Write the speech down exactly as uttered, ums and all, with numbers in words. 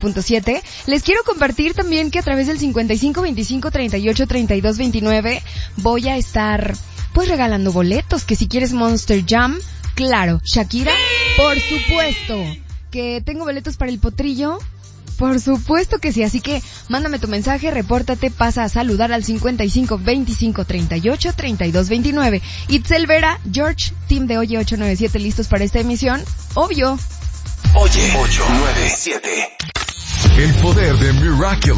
punto siete. Les quiero compartir también que a través del cincuenta y cinco veinticinco treinta y ocho treinta y dos veintinueve voy a estar pues regalando boletos, que si quieres Monster Jam, claro, Shakira, por supuesto, que tengo boletos para el Potrillo, por supuesto que sí, así que mándame tu mensaje, repórtate, pasa a saludar al cincuenta y cinco veinticinco treinta y ocho treinta y dos veintinueve. Itzel Vera, George, team de Oye ocho nueve siete, listos para esta emisión, obvio. Oye ocho nueve siete. El poder de Miraculous